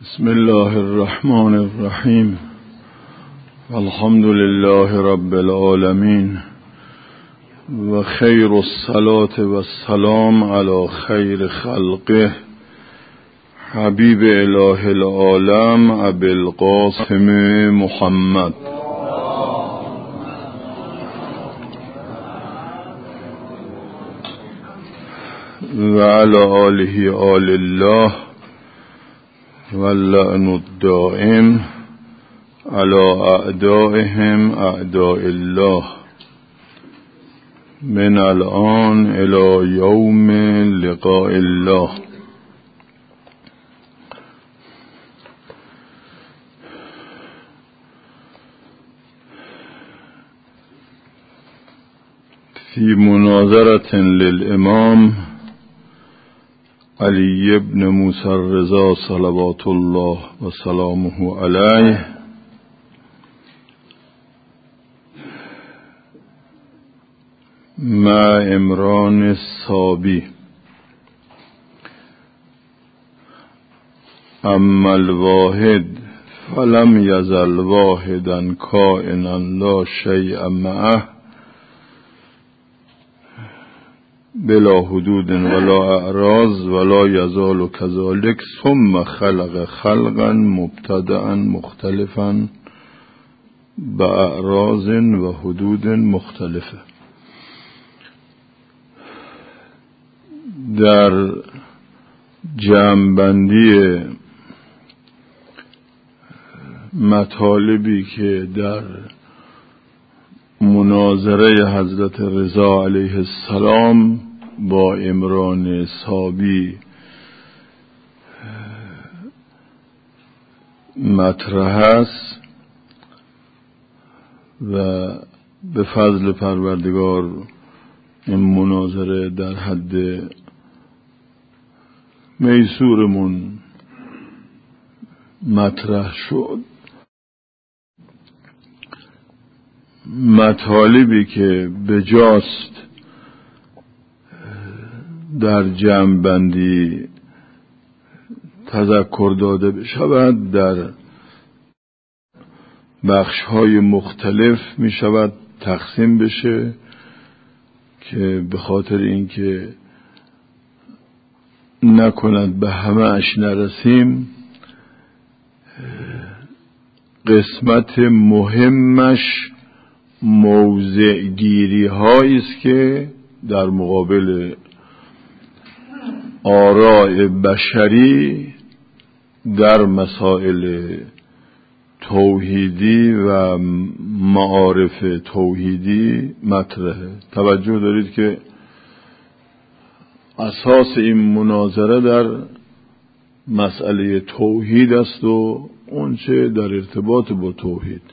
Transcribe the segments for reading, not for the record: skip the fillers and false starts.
بسم الله الرحمن الرحیم الحمد لله رب العالمین و خیر الصلاة و السلام علی خیر خلقه حبیب اله العالم ابی القاسم محمد و علی آله آل الله واللعن الدائم على اعدائهم اعداء الله من الان الى یوم لقاء الله. في مناظرة للامام علی ابن موسی الرضا صلوات الله و سلامه علیه مع عمران الصابی. اما الواحد فلم یزل واحدا کائنا لا شیء معه بلا حدود ولا اعراض ولا یزال كذلك ثم خلق خلقا مبتدعا مختلفا باعراض و حدود مختلفه. در جمع‌بندی مطالبی که در مناظره حضرت رضا علیه السلام با عمران صابی مطرح است و به فضل پروردگار این مناظره در حد میسورمون مطرح شد. مطالبی که بجاست در جمع‌بندی تذکر داده بشود در بخش‌های مختلف می شود تقسیم بشه که به خاطر اینکه نکند به همه اش نرسیم قسمت مهمش موضع گیری هایی است که در مقابل آراء بشری در مسائل توحیدی و معارف توحیدی مطرحه. توجه دارید که اساس این مناظره در مسئله توحید است و اونچه در ارتباط با توحید.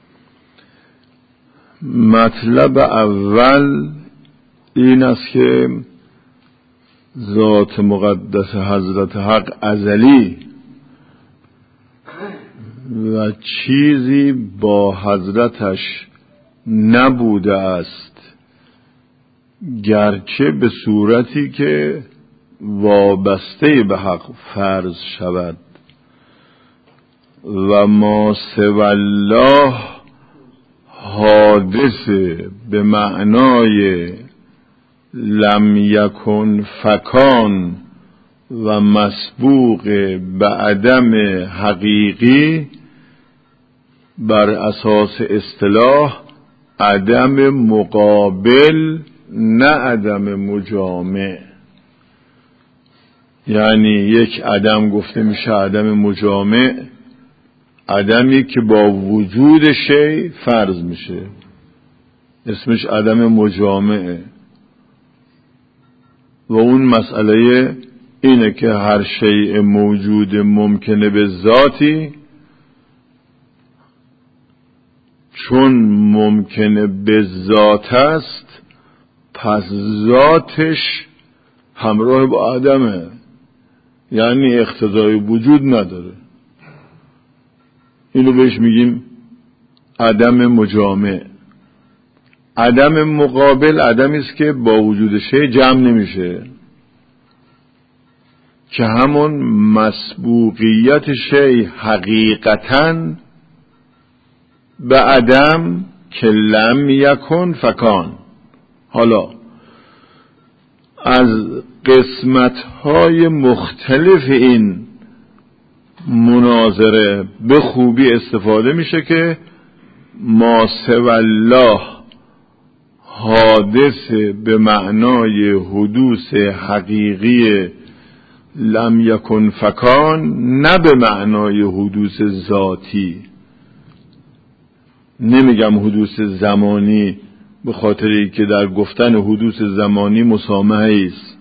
مطلب اول این است که ذات مقدس حضرت حق ازلی و چیزی با حضرتش نبوده است، گرچه به صورتی که وابسته به حق فرض شود و ما سوی الله حادث به معنای لم یکن فکان و مسبوق به عدم حقیقی بر اساس اصطلاح عدم مقابل نه عدم مجامع. یعنی یک عدم گفته میشه عدم مجامع، عدمی که با وجود شی فرض میشه، اسمش عدم مجامعه. و اون مسئله اینه که هر شیء موجود ممکنه به ذاتی چون ممکنه به ذات است پس ذاتش همراه با عدمه، یعنی اقتضای وجود نداره. اینو بهش میگیم عدم مجامع. عدم مقابل عدمی است که با وجود شی جمع نمیشه. که همون مسبوقیت شی حقیقتاً به عدم که لم یکن فکان. حالا از قسمت‌های مختلف این مناظره به خوبی استفاده میشه که ما سوی الله حادث به معنای حدوث حقیقی لم یکن فکان، نه به معنای حدوث ذاتی. نمیگم حدوث زمانی به خاطری که در گفتن حدوث زمانی مسامحه است.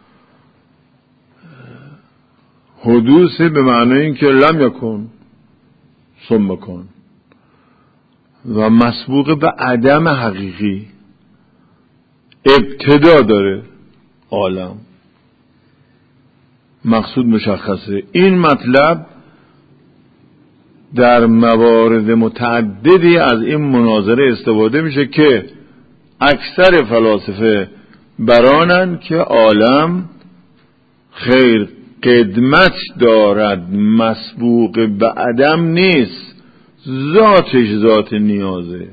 حدوث به معنای این که لم یکن ثم کن و مسبوق به عدم حقیقی. ابتدا داره عالم، مقصود مشخصه. این مطلب در موارد متعددی از این مناظره استفاده میشه که اکثر فلاسفه برانن که عالم خیر قدمت دارد، مسبوق به عدم نیست، ذاتش ذات نیازه،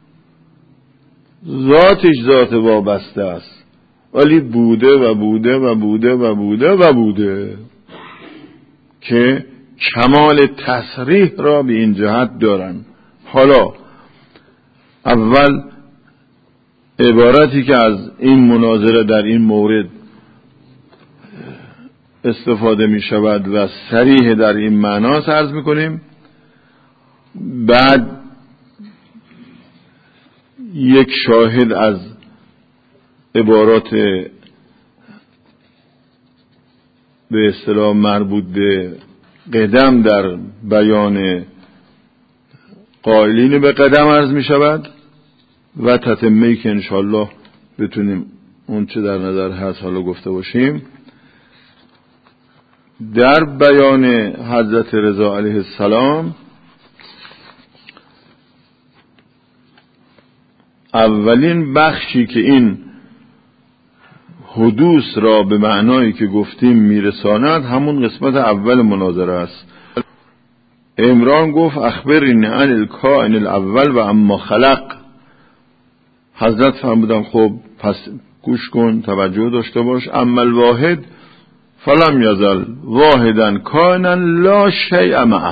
ذاتش ذات وابسته است، ولی بوده و بوده و بوده و بوده و بوده که کمال تصریح را به این جهت دارن. حالا اول عبارتی که از این مناظره در این مورد استفاده می شود و صریح در این معناست عرض می کنیم، بعد یک شاهد از عبارات به اصطلاح مربوط به قدم در بیان قائلین به قدم عرض می شود و تتمه‌ای که انشاءالله بتونیم اون چه در نظر هست حالا گفته باشیم. در بیان حضرت رضا علیه السلام اولین بخشی که این حدوث را به معنایی که گفتیم میرساند همون قسمت اول مناظره است. عمران گفت اخبرنی عن الکائن الاول و اما خلق. حضرت فرمودن خب پس گوش کن، توجه داشته باش. اما الواحد فلم یزل واحدا کائنا لا شیء معه.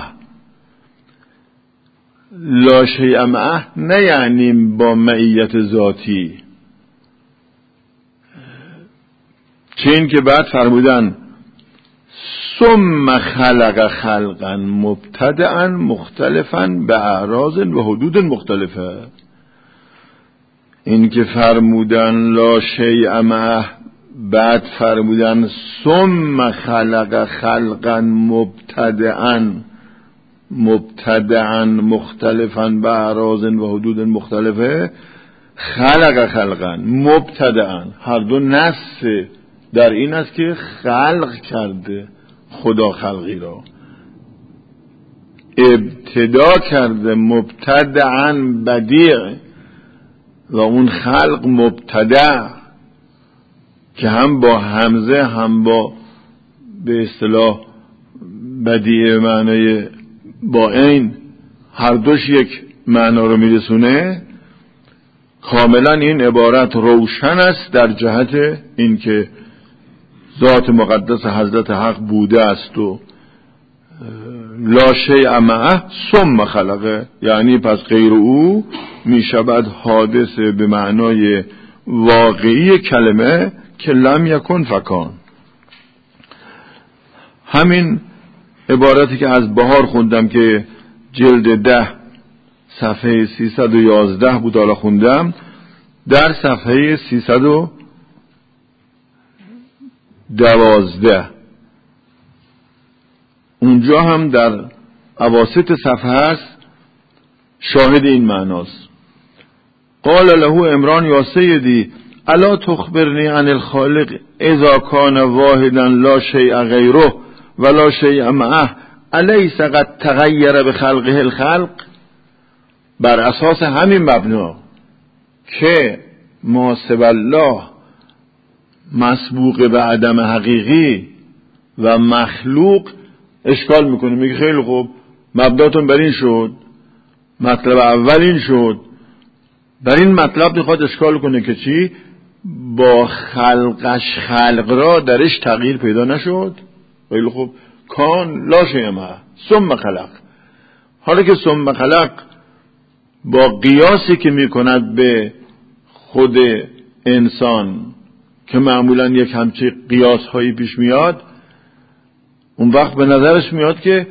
لا شیء معه نه یعنی با معیت ذاتی، چه این که بعد فرمودن ثم خلق خلقا مبتدعا مختلفا به اعراض و حدود مختلفه. این که فرمودن لا شیء معه، بعد فرمودن ثم خلق خلقا مبتدعا مختلفا به اعراض و حدود مختلفه. خلق خلقا مبتدعا، هر دو نص در این است که خلق کرده خدا خلقی را، ابتدا کرده مبتدعا بدیع و اون خلق مبتدع که هم با همزه هم با به اصطلاح بدیع معنی با عین هر دوش یک معنا رو میرسونه. کاملا این عبارت روشن است در جهت اینکه ذات مقدس حضرت حق بوده است و لا شیء معه ثم خلقه، یعنی پس غیر او می شود حادث به معنای واقعی کلمه که لم یکن فکان. همین عبارتی که از بهار خوندم که جلد 10 صفحه 311 بود، حالا خوندم در صفحه 312 اونجا هم در اواسط صفحه است، شاهد این معناست. قال له عمران یا سیدی الا تخبرنی عن الخالق اذا کان واحدا لا شیء غیره ولا شیء معه الیس قد تغیر بخلقه الخلق. بر اساس همین مبنا که ما سوی الله مسبوق به عدم حقیقی و مخلوق اشکال میکنه، میگه خیلی خوب مبناتون بر این شد، مطلب اول این شد، بر این مطلب میخواد اشکال کنه که چی؟ با خلقش خلق را درش تغییر پیدا نشد. خیلی خوب، کان لا شیء معه ثم خلق. حالا که ثم خلق با قیاسی که میکند به خود انسان که معمولا یک همچی قیاس هایی پیش میاد، اون وقت به نظرش میاد که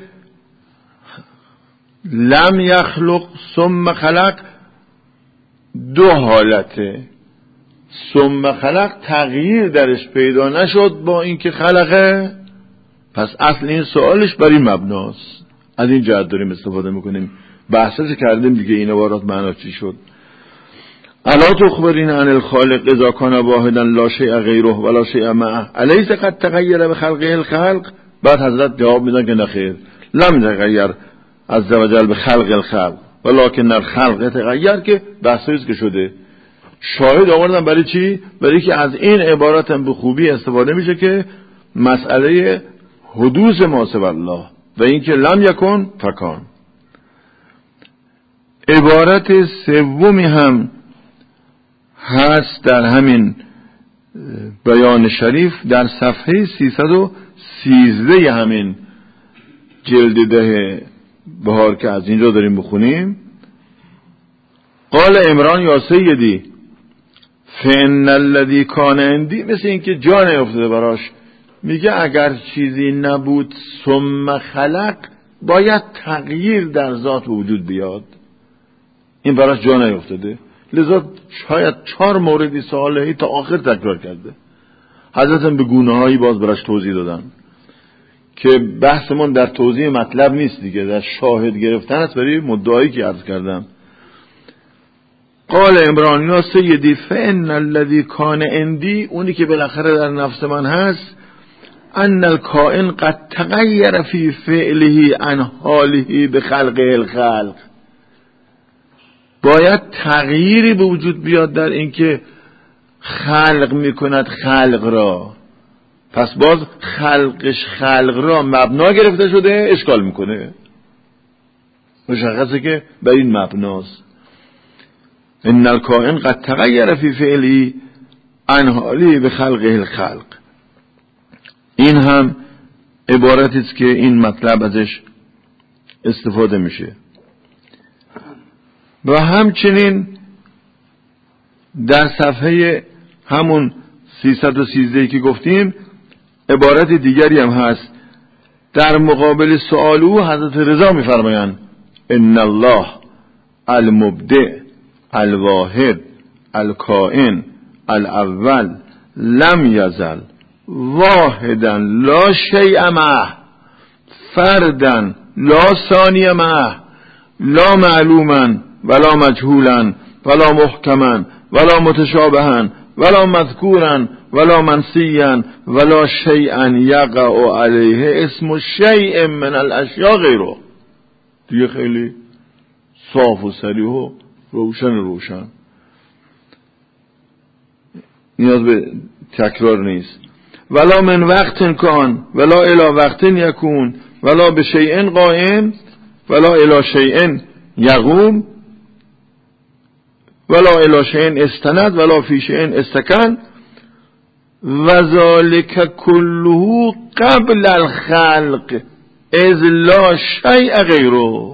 لم یخلق ثم خلق دو حالته. ثم خلق تغییر درش پیدا نشد با اینکه خلقه، پس اصل این سوالش بر این مبناست. از این جهت داریم استفاده میکنیم، بحثش کردیم دیگه این عبارات معنا چی شد. الا تخبرین عن الخالق اذا کان واحدا لا شیء غیره ولا شیء معه الیس قد تغیر بخلقه الخلق. بعد حضرت جواب میدن که نخیر، لم تغیر عز وجل بخلق الخلق ولکن الخلق تغیر، که بحثی که شده. شاهد آوردن برای چی؟ برای که از این عبارت هم به خوبی استفاده میشه که مسئله حدوث ما سوی الله و اینکه لم یکن فکان. عبارت سومی هم هست در همین بیان شریف در صفحه 313 همین جلد 10 بهار که از اینجا داریم بخونیم. قال عمران یا سیدی فإن الذی کان عندی، مثل اینکه جا نیفتاده براش، میگه اگر چیزی نبود ثم خلق باید تغییر در ذات وجود بیاد. این براش جا نیفتاده، لذا شاید 4 موردی سوالهی تا آخر تکرار کرده. حضرت هم به گونه‌هایی باز براش توضیح دادن که بحثمون در توضیح مطلب نیست دیگه، در شاهد گرفتن است برای مدعایی که عرض کردم. قال عمران یا سیدی فإن الذی کان عندی، اونی که بالاخره در نفس من هست، ان الکائن قد تغیر فی فعله عن حاله بخلق الخلق، باید تغییری به وجود بیاد در اینکه خلق میکند خلق را. پس باز خلقش خلق را مبنا گرفته شده، اشکال میکنه. مشخصه که بر این مبناست. ان الکائن قد تغیر فی فعلی عن حالی بخلق الخلق. این هم عبارتی است که این مطلب ازش استفاده میشه. و همچنین در صفحه همون 313 که گفتیم عبارت دیگری هم هست. در مقابل سؤال او حضرت رضا میفرمایند ان الله المبدع الواحد الکائن الاول لم یزل واحدا لا شیء معه فردا لا ثانی معه لا معلوما ولا مجهولا ولا محکما ولا متشابها ولا مذکورا ولا منسیا ولا شیئا یقع علیه اسم شیء من الاشیاء غیره. دیگه خیلی صاف و صریح و روشن نیاز به تکرار نیست. ولا من وقت کان ولا الی وقت یکون ولا به شیء قائم ولا الی شیء یقوم ولا الی شیء استند ولا فی شیء استکن و ذالک کله قبل الخلق اذ لا شیء غیره.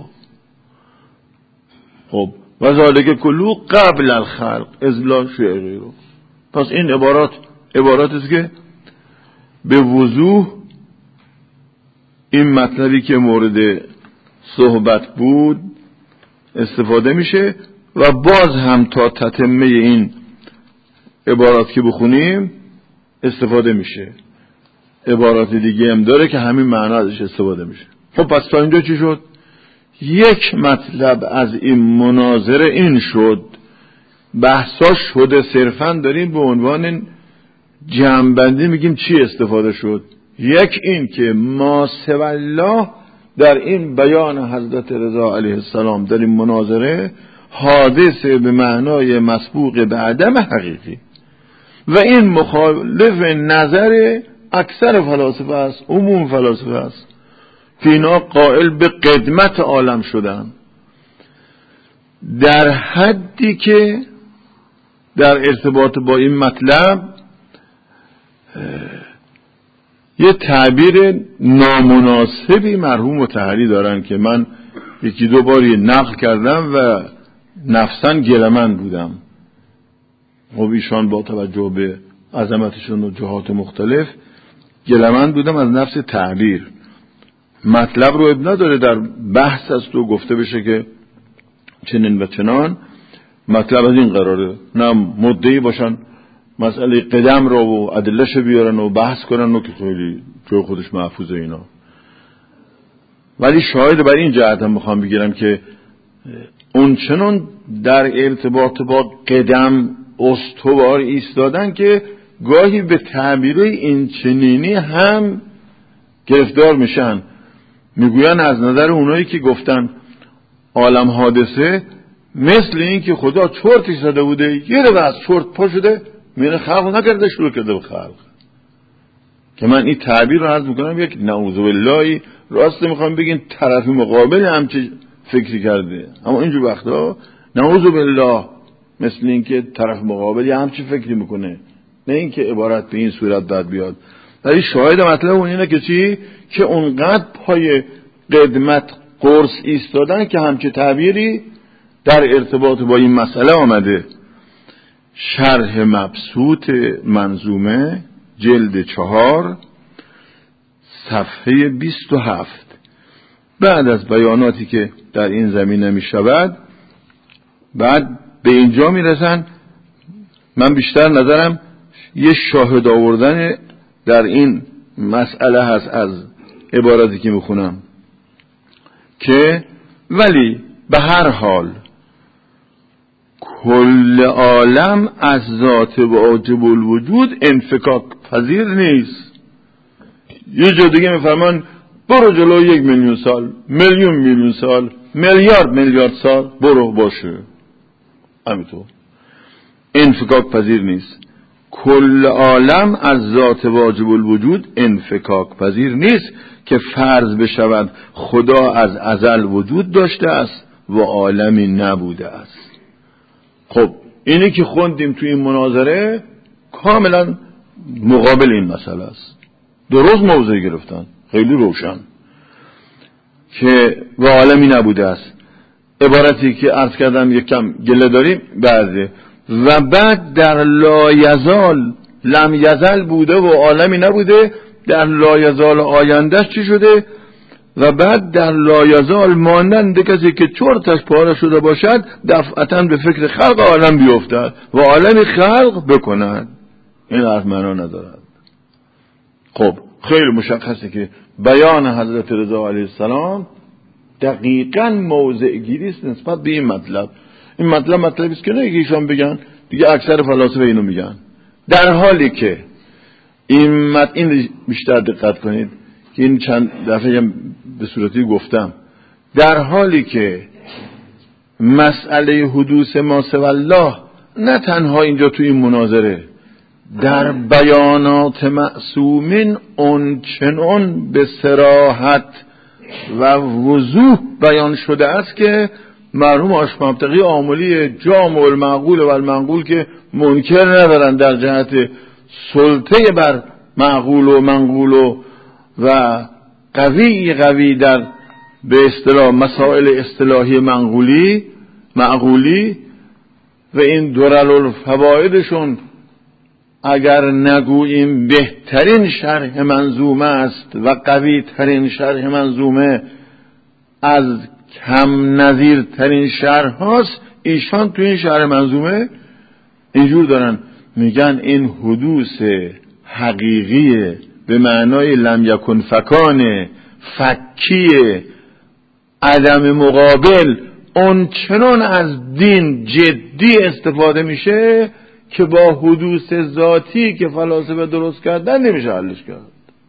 خب و ذالک کله قبل الخلق اذ لا شیء غیره. پس این عبارات است که به وضوح این مطلبی که مورد صحبت بود استفاده میشه و باز هم تا تتمه این عبارات که بخونیم استفاده میشه. عبارات دیگه هم داره که همین معنا ازش استفاده میشه. خب پس تا اینجا چی شد؟ یک مطلب از این مناظره این شد، بحثا شده، صرفا داریم به عنوان جمع‌بندی میگیم چی استفاده شد. یک این که ما سوی الله در این بیان حضرت رضا علیه السلام در این مناظره حادثه به معنای مسبوق به عدم حقیقی و این مخالف نظر اکثر فلاسفه است، عموم فلاسفه است که اینا قائل به قدمت عالم شدن، در حدی که در ارتباط با این مطلب یه تعبیر نامناسبی مرحوم مطهری دارن که من یکی دو باری نقل کردم و نفساً گله‌مند بودم. خب ایشان با توجه به عظمتشون و جهات مختلف گله‌مند بودم از نفس تعبیر. مطلب رو اب نداره در بحث است و گفته بشه که چنین و چنان، مطلب از این قراره نه مدعی باشن مسئله قدم رو و ادله‌اش بیارن و بحث کنن و که خیلی جای خودش محفوظه اینا. ولی شاهد بر این جهت هم میخوام بگیرم که اون چنان در ارتباط با قدم استوار ایستادن که گاهی به تعبیره این چنینی هم گرفتار میشن. میگوین از نظر اونایی که گفتن عالم حادثه مثل این که خدا چرتش زده بوده، یه رو از چرت پا شده میره خلق نکرده شروع کرده به خلق. که من این تعبیر رو عرض میکنم یک نعوذ بالله راست میخوام بگین طرف مقابل همچه فکری کرده، اما اینجور وقتا نعوذ بالله مثل این که طرف مقابل همچه فکری میکنه، نه این که عبارت به این صورت داد بیاد. ولی شاهد مطلب اون اینه که چی؟ که اونقدر پای قدمت قرص ایستادن که همچه تعبیری در ارتباط با این مسئله آمده. شرح مبسوط منظومه جلد 4 صفحه 27. بعد از بیاناتی که در این زمینه می شود بعد به اینجا می رسن. من بیشتر نظرم یه شاهد آوردن در این مسئله هست از عبارتی که می خونم که ولی به هر حال کل عالم از ذات واجب الوجود انفکاک پذیر نیست. یه جا دیگه میفرمان برو جلو 1,000,000 سال، میلیون سال، میلیارد سال برو باشه، همینطور انفکاک پذیر نیست. کل عالم از ذات واجب الوجود انفکاک پذیر نیست که فرض بشود خدا از ازل وجود داشته است و عالمی نبوده است. خب اینی که خوندیم توی این مناظره کاملا مقابل این مسئله است، درست موضع گرفتن، خیلی روشن که و عالمی نبوده است. عبارتی که عرض کردم یک کم گله داریم بعده و بعد در لایزال لم یزل بوده و عالمی نبوده، در لایزال آیندهش چی شده؟ و بعد در لایزال مانند کسی که چرتش پاره شده باشد دفعتاً به فکر خلق عالم بیفتد و عالم خلق بکند. این از معنا ندارد. خب خیلی مشخصه که بیان حضرت رضا علیه السلام دقیقاً موضع گیری است نسبت به این مطلب. این مطلبی است که نه ایشان بگن، دیگه اکثر فلاسفه اینو میگن. در حالی که این بیشتر دقت کنید که این چند دفعه به صورتی گفتم، در حالی که مسئله حدوث ما سوی الله نه تنها اینجا توی این مناظره، در بیانات معصومین اونچنان به صراحت و وضوح بیان شده است که مرحوم آشمبتقی عاملی جامع المعقول و المنقول که منکر ندارن در جهت سلطه بر معقول و منقول و قوی در به اصطلاح مسائل اصطلاحی معقولی و این درالفوائدشون اگر نگوییم بهترین شرح منظومه است و قوی ترین شرح منظومه از کم نظیر ترین شرح هاست، ایشان تو این شرح منظومه اینجور دارن میگن این حدوث حقیقی به معنای لم یکن فکان فکی عدم مقابل اون چنان از دین جدی استفاده میشه که با حدوث ذاتی که فلاسفه درست کردن نمیشه حلش کرد.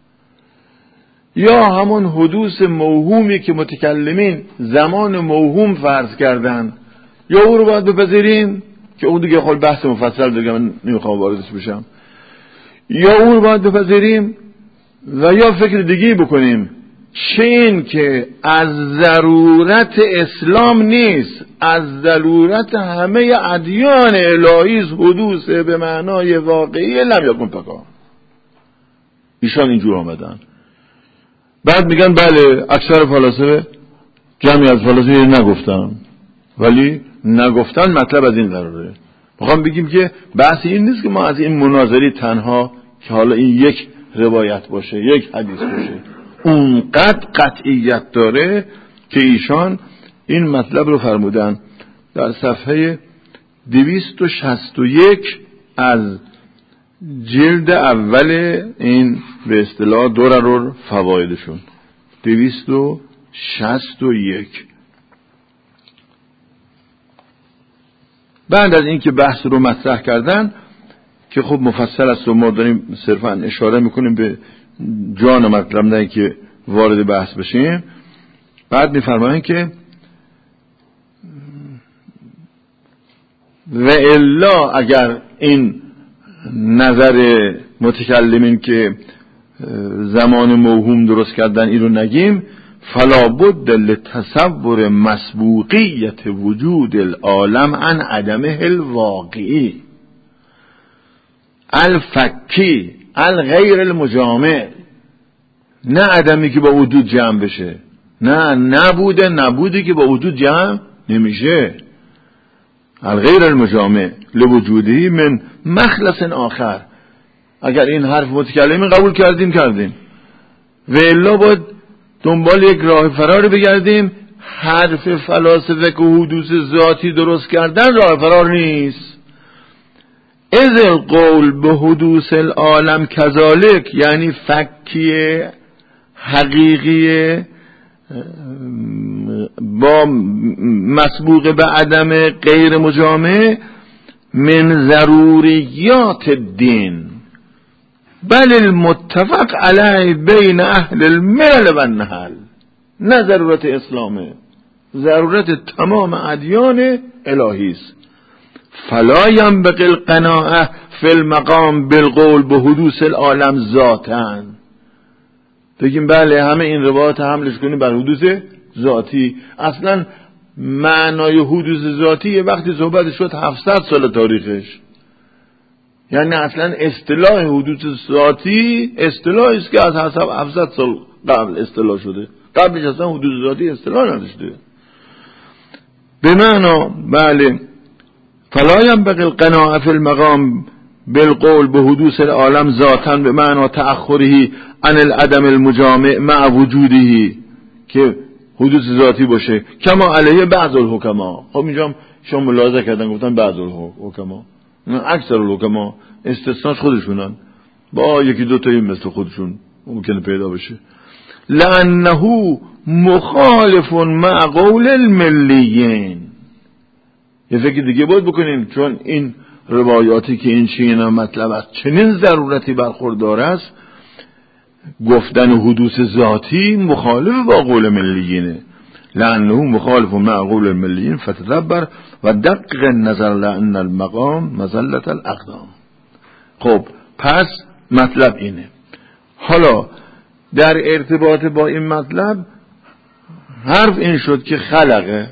یا همون حدوث موهومی که متکلمین زمان موهوم فرض کردن، یا او رو باید بپذیریم که اون دیگه خیلی بحث مفصل دیگه من نمیخوام واردش بشم، یا او رو باید بپذیریم و یا فکر دیگه بکنیم، چه این که از ضرورت اسلام نیست، از ضرورت همه ادیان الهی حدوث به معنای واقعی لم یکن پکا. ایشان اینجور آمدن. بعد میگن بله اکثر فلاسفه، جمعی از فلاسفه نگفتن، ولی نگفتن مطلب از این قراره. میخوام بگیم که بحث این نیست که ما از این مناظری تنها که حالا این یک روایت باشه، یک حدیث باشه، اونقدر قطعیت داره که ایشان این مطلب رو فرمودن در صفحه 261 از جلد اول این به اصطلاح درر فوایدشون 261. بعد از اینکه بحث رو مطرح کردن که خب مفصل است و ما داریم صرفا اشاره میکنیم به جان مطلب، نه که وارد بحث بشیم، بعد میفرمایند که و الا اگر این نظر متکلمین که زمان موهوم درست کردن این رو نگیم، فلا بد لتصور مسبوقیت وجود العالم عن عدمه الواقعی الفکی الغیر المجامع، نه عدمی که با وجود جمع بشه، نه نبوده که با وجود جمع نمیشه، الغیر المجامع لوجودی من مخلص آخر. اگر این حرف متکلمین قبول کردیم و الا باید دنبال یک راه فرار بگردیم. حرف فلاسفه که حدوث ذاتی درست کردن راه فرار نیست. اذ القول به حدوث العالم کذالک، یعنی فکی حقیقی با مسبوق به عدم غیر مجامع من ضروریات الدین بل المتفق علیه بین اهل الملل و النحل، نه ضرورت اسلامه، ضرورت تمام ادیان الهی است. فلا ينبغي القناعه فی المقام بالقول به حدوث العالم ذاتا. بگیم بله همه این روایات حملش کنیم بر حدوث ذاتی. اصلا معنای حدوث ذاتی وقتی صحبت شد 700 سال تاریخش، یعنی اصلا اصطلاح حدوث ذاتی اصطلاحی است که از 700 سال قبل اصطلاح شده، قبلش اصلا حدوث ذاتی اصطلاح نداشته. به معنا بله فلا ينبغي القناعه فی المقام بالقول به حدوث العالم ذاتا به معنا تأخره عن العدم المجامع مع وجوده، که حدوث ذاتی باشه کما علیه بعض الحکما. خب اینجا شما ملاحظه کردن گفتن بعض الحکما، نه اکثر الحکما، استثناش خودشونن، با یکی دو تایی مثل خودشون ممکنه پیدا بشه. لانه مخالف مع قول الملیین. یه فکر دیگه باید بکنیم، چون این روایاتی که این چنین مطلب است چنین ضرورتی برخوردار است، گفتن حدوث ذاتی مخالف با قول ملیینه. لانه مخالف مع قول الملیین فتدبر و دقق نظر لان المقام مزلت الاقدام. خب پس مطلب اینه. حالا در ارتباط با این مطلب حرف این شد که خلقه.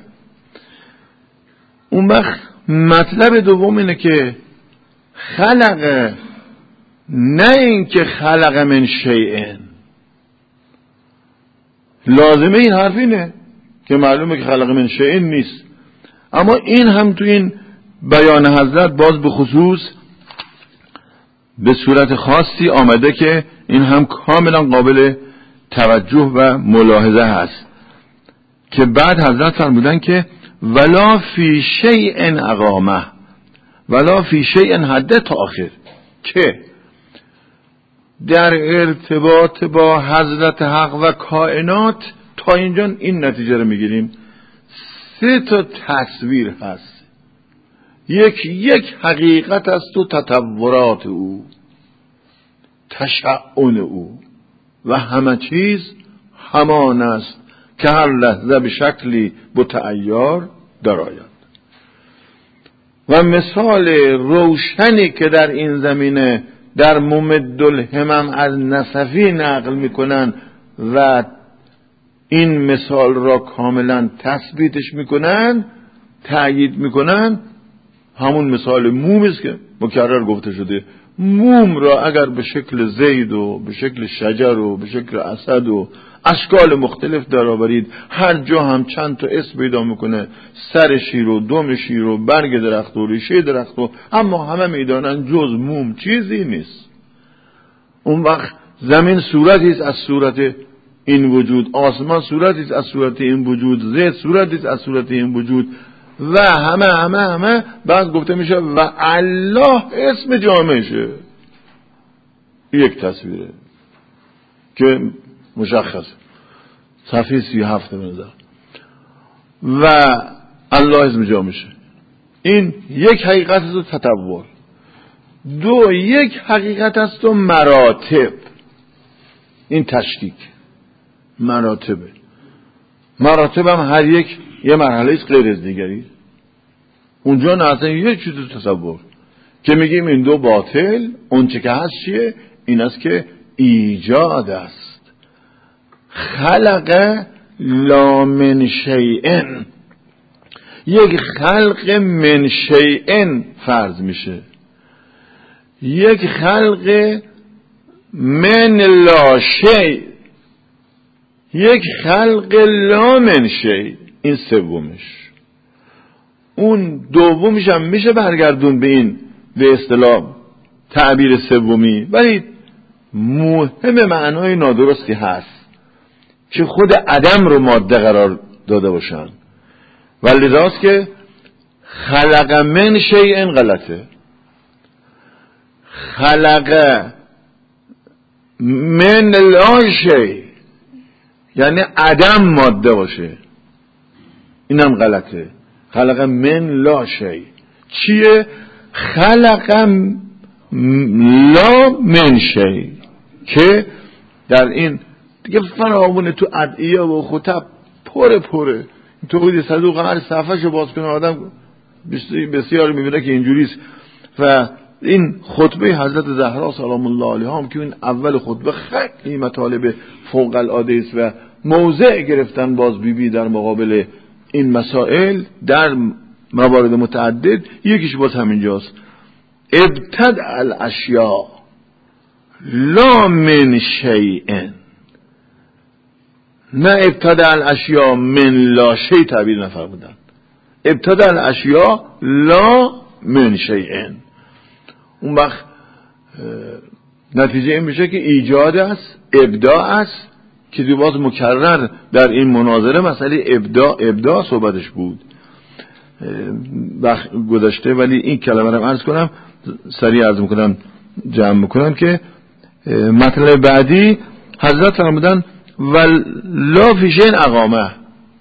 اون وقت مطلب دوم اینه که خلقه، نه این که خلق من شیئن. لازمه این حرف اینه که معلومه که خلق من شیئن نیست، اما این هم تو این بیان حضرت باز به خصوص به صورت خاصی آمده که این هم کاملا قابل توجه و ملاحظه هست که بعد حضرت فرمودن که ولا فی شیء اقامه ولا فی شیء حد تأخیر، که در ارتباط با حضرت حق و کائنات تا اینجا این نتیجه رو میگیریم 3 تا تصویر هست، یک حقیقت است و تطورات او، تشعن او و همه چیز همان است که هر لحظه به شکلی متعیر درآید. و مثال روشنی که در این زمینه در ممد الهمم از نصفی نقل میکنن و این مثال را کاملا تثبیتش میکنن، تأیید میکنن، همون مثال موم است که مکرر گفته شده. موم را اگر به شکل زید و به شکل شجر و به شکل اسد و اشکال مختلف درآورید، هر جا هم چند تا اسم پیدا میکنه، سر شیر و دم شیر و برگ درخت و ریشه درخت و، اما همه میدانن جز موم چیزی نیست. اون وقت زمین صورتی است از صورت این وجود، آسمان صورتی است از صورت این وجود، زید صورتی است از صورت این وجود و همه بعد گفته میشه و الله اسم جامعشه. یک تصویره که مشخص صفحه 37 بنظر و الله اسم جامعشه. این یک حقیقت است و تطور. دو، یک حقیقت است و مراتب. این تشکیک مراتبه. مراتب هم هر یک یه مرحله است غیر از دیگری. اونجا نه اصلا یه چیز تصور که میگیم این دو باطل، اون چه که هست چیه؟ این است که ایجاد است. خلق لا من شیئن، یک خلق من شیئن فرض میشه، یک خلق من لا شیء، یک خلق لا من شیء. این سومش. اون دومش هم میشه برگردون به این به اصطلاح تعبیر سومی، ولی مهم معنای نادرستی هست که خود عدم رو ماده قرار داده باشن، ولی راست که خلق من شیء غلطه. خلق من لا شیء یعنی عدم ماده باشه، اینم غلطه. خلق من لا شیء چیه؟ خلق لا من شیء که در این دیگه فراوونه تو ادعیه و خطب پره توحید صدوق هر صفحه باز کنه آدم بسیار میبینه که اینجوریست. و این خطبه حضرت زهرا سلام الله علیها هم که این اول خطبه خیلی مطالب فوق العاده است و موضع گرفتن باز بیبی در مقابل این مسائل در موارد متعدد. یکیش باز همینجاست، ابتدع الاشیاء لا من شیء، نه ابتدع الاشیاء من لا شیء تعبیر نفرمودن، ابتدع الاشیاء لا من شیء. اون وقت نتیجه این میشه که ایجاد است، ابداع است که باز مکرر در این مناظره مسئله ابداع صحبتش بود گذاشته. ولی این کلمه رو عرض کنم، سریع عرض میکنم، جمع میکنم که مطلب بعدی حضرت فرمودن ولا فی شیء اقامه،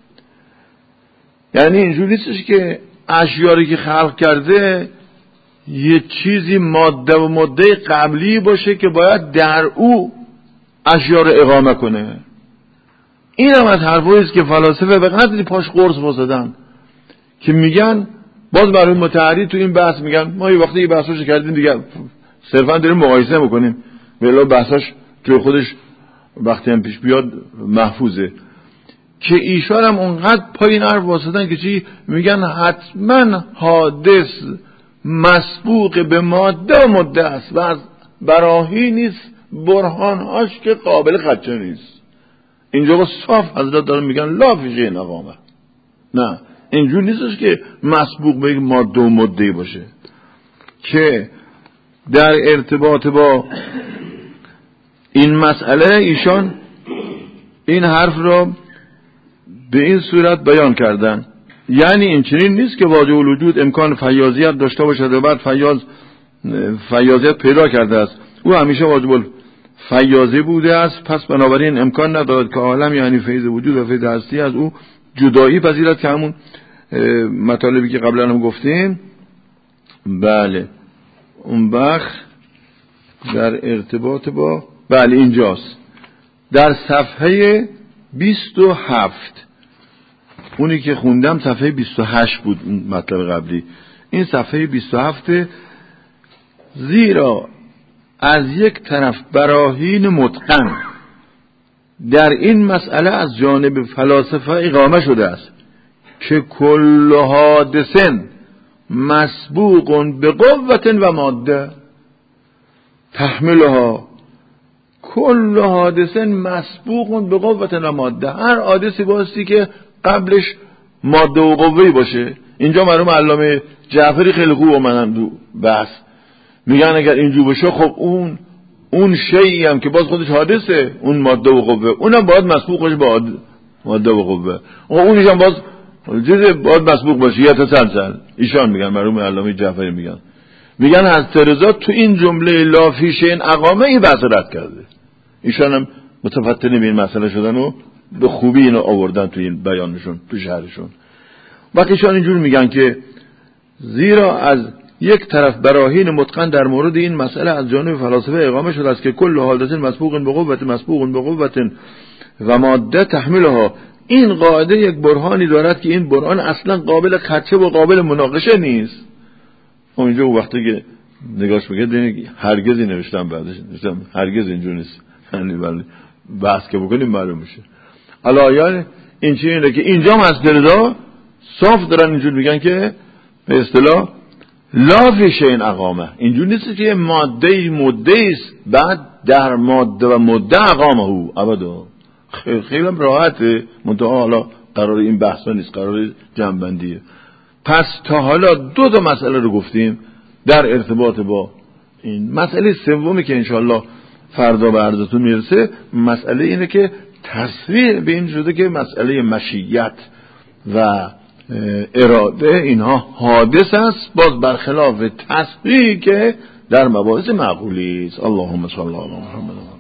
یعنی اینجوری نیستش که اشیاری که خلق کرده یه چیزی ماده و ماده قبلی باشه که باید در او اشیاء رو اقامه کنه. این هم از حرفایی است که فلاسفه به قدری پاش قرص واسدن که میگن باز برای متحری تو این بحث میگن ما یه وقتی یه بحثاشو کردیم دیگه صرفا داریم مقایسه میکنیم، ولی بحثاش تو خودش وقتی هم پیش بیاد محفوظه. که ایشان هم اونقدر پای این حرف واسدن که چی میگن حتما حادث مسبوق به ماده و ماده است و از براهی نیست برهانهاش که قابل خدشه نیست. اینجا با صاف حضرت دارن میگن لا فی شیء اقامه، نه اینجور نیستش که مسبوق به ماده و ماده باشه. که در ارتباط با این مسئله ایشان این حرف را به این صورت بیان کردن، یعنی این چنین نیست که واجب الوجود امکان فیاضیت داشته باشد و بعد فیاضیت پیدا کرده است. او همیشه واجب فیاضی بوده است، پس بنابراین امکان ندارد که عالم یعنی فیض وجود و فیض هستی از او جدایی پذیرد، که همون مطالبی که قبلا هم گفتیم. بله اون وقت در ارتباط با بله اینجاست در صفحه 27 اونی که خوندم صفحه 28 بود اون مطلب قبلی، این صفحه 27 زیرا از یک طرف براهین متقن در این مسئله از جانب فلاسفه اقامه شده است که کل حادثن مسبوق به قوت و ماده تحملها. کل حادثن مسبوق به قوت و ماده، هر حادثی باستی که قبلش ماده و قوهی باشه. اینجا مرحوم علامه جعفری خیلی خوب اومدن تو بحث، میگن اگر اینجور باشه خب اون شیئی هم که باز خودش حادثه، اون ماده و قوه، اونم باید مسبوق باشه با ماده و قوه، اونش هم باز باید مسبوق باشه یا تسلسل. ایشان میگن، مرحوم علامه جعفری میگن از رضا تو این جمله لا فی شیء اقامه این بحث رد کرده. ایشان هم متفتن به این مسئله شدن و به خوبی اینو آوردن تو این بیانشون، تو شهرشون. وقتی ایشان اینجور میگن که زیرا از یک طرف براهین متقن در مورد این مسئله از جانب فلاسفه اقامه شده است که کل حادث مسبوق به قوت و ماده تحملها. این قاعده یک برهانی دارد که این برهان اصلا قابل خدشه و قابل مناقشه نیست. اونجا وقتی که نگاش میگه هرگزی نوشتم، بعدش نوشتم هرگز اینجور نیست، یعنی ولی بحث که بکنیم معلوم میشه. علایان این چیه اینه که اینجا هم از دردا صاف دارن اینجور میگن که به اصطلاح لا فی شیء اقامه، اینجور نیست که ماده است بعد در ماده و مده اقامه او ابدا. خیلی راحته، منتها حالا قرار این بحثا نیست، قرار جنبندیه. پس تا حالا دو مسئله رو گفتیم در ارتباط با این مسئله سومی که انشاءالله فردا به عرضتون میرسه. مسئله اینه که تصریح به این شده که مسئله مشیت و اراده اینها حادث است، باز برخلاف تصریحی که در مباحث معقولی است. اللهم صل علی محمد.